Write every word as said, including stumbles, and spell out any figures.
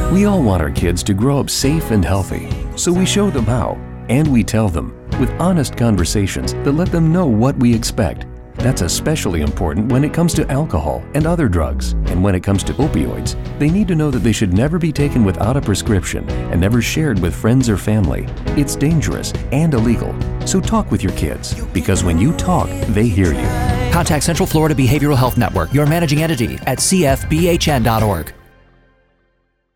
We all want our kids to grow up safe and healthy, so we show them how, and we tell them with honest conversations that let them know what we expect. That's especially important when it comes to alcohol and other drugs. And when it comes to opioids, they need to know that they should never be taken without a prescription and never shared with friends or family. It's dangerous and illegal. So talk with your kids, because when you talk, they hear you. Contact Central Florida Behavioral Health Network, your managing entity, at c f b h n dot org.